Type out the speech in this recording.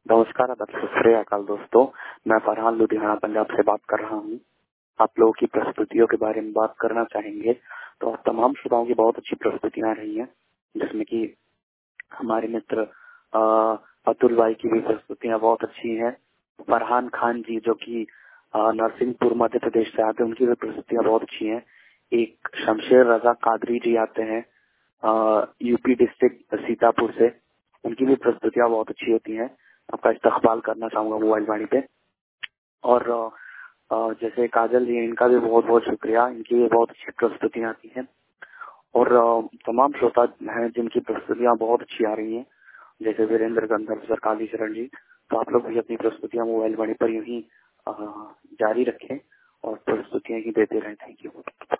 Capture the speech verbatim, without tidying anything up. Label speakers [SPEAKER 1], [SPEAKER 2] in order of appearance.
[SPEAKER 1] नमस्कार, आदाब, सत श्री अकाल दोस्तों। मैं फरहान लुधियाना पंजाब से बात कर रहा हूँ। आप लोगों की प्रस्तुतियों के बारे में बात करना चाहेंगे। तो तमाम श्रोताओं की बहुत अच्छी प्रस्तुतियां रही हैं, जिसमें कि हमारे मित्र अ, अतुल भाई की भी प्रस्तुतियां बहुत अच्छी हैं। फरहान खान जी जो कि अ, नरसिंहपुर मध्य प्रदेश से आते हैं, उनकी भी प्रस्तुतियां बहुत अच्छी हैं। एक शमशेर रजा कादरी जी आते हैं यूपी डिस्ट्रिक्ट सीतापुर से, उनकी भी प्रस्तुतियां बहुत अच्छी होती हैं। आपका इस्तकबाल करना चाहूंगा मोबाइल वाणी पे। और अ, जैसे काजल जी, इनका भी बहुत बहुत शुक्रिया, इनकी भी बहुत अच्छी प्रस्तुतियां आती हैं। और अ, तमाम श्रोता हैं जिनकी प्रस्तुतियां बहुत अच्छी आ रही हैं, जैसे वीरेंद्र गंधर्व सर, काली शरण जी। तो आप लोग भी अपनी प्रस्तुतियां मोबाइल वाणी पर यूं ही अ, जारी रखें और प्रस्तुतियां ही देते रहें। Thank you.